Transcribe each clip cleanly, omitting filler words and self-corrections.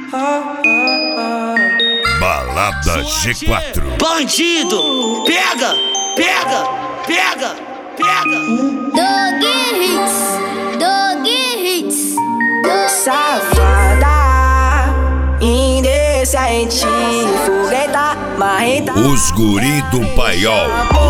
Balada G4. Bandido, pega, pega, pega, pega. Dog Hits. Safada, indecente, fogueta, marreta. Os guri do paiol.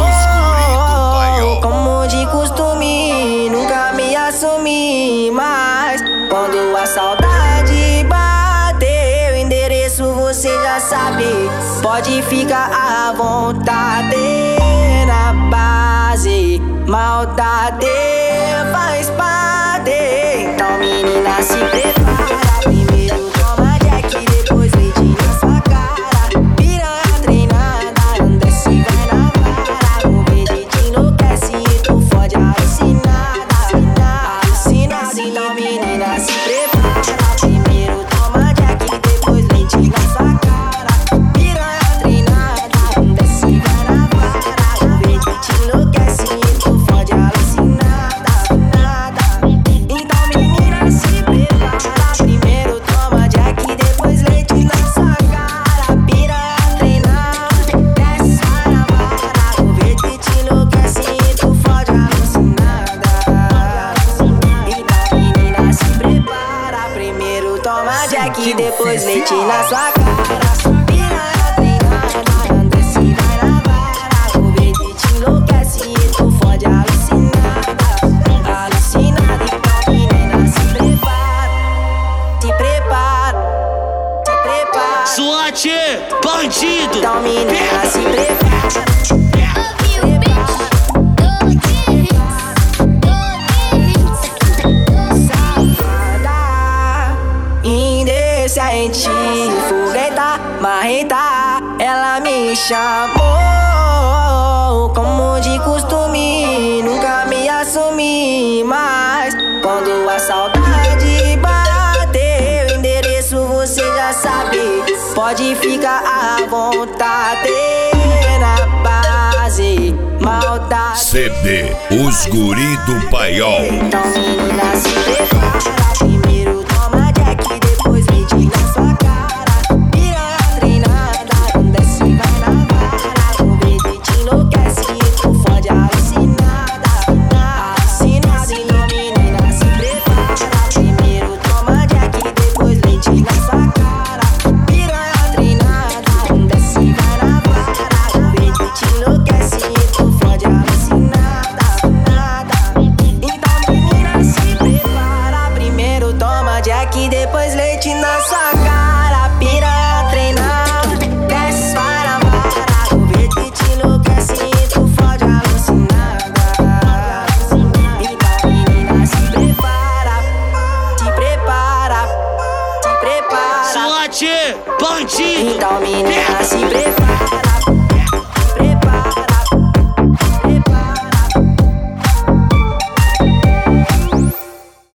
Como de costume, nunca me assumi. Mas quando a saudade bater, o endereço você já sabe. Pode ficar à vontade. Na base, maldade faz parte. Então menina, se prepara. Primeiro toma Jack, depois leite na sua cara. Piranha treinada, não desce, vai na vara. O verde te enlouquece e tu fode alucinada. Alucinada, então menina, se prepara. Primeiro toma Jack, depois leite na sua cara. Piranha treinada, não desce, vai na vara. O verde te enlouquece e tu fode alucinada. Então menina, se prepara. Primeiro toma Jack, depois leite na sua cara. Piranha treinada, desce, vai na vara. O verde te enlouquece e tu fode alucinada. Então menina, se prepara. Primeiro toma Jack, depois leite na sua cara. Piranha treinada, desce, vai na vara. O verde te enlouquece e tu fode alucinada. Alucinada, então menina, se prepara. Se prepara, se prepara. SWAT, bandido, Então menina, pega, se prepara. Safada, indecente, fogueta, marreta. Ela me chamou, como de costume, nunca me assumi. Mas quando a saudade bater, o endereço você já sabe. Pode ficar à vontade. Na base, maldade. CD Os guri do paiol. Então menina, se prepara. Primeiro toma Jack, depois leite na sua cara. Piranha treinada, não desce, vai na vara. O verde te enlouquece e tu fode alucinada. Alucinada, então menina, se prepara. Primeiro toma Jack, depois leite na sua cara. Piranha treinada, não desce, vai na vara. O verde te enlouquece e tu fode alucinada. Então menina, se prepara. Primeiro toma Jack, depois leite na sua cara. Piranha treinada, desce, vai na vara. O verde te enlouquece e tu fode alucinada. Então menina, se prepara. Se prepara, se prepara. SWAT, bandido, Então menina, se prepara.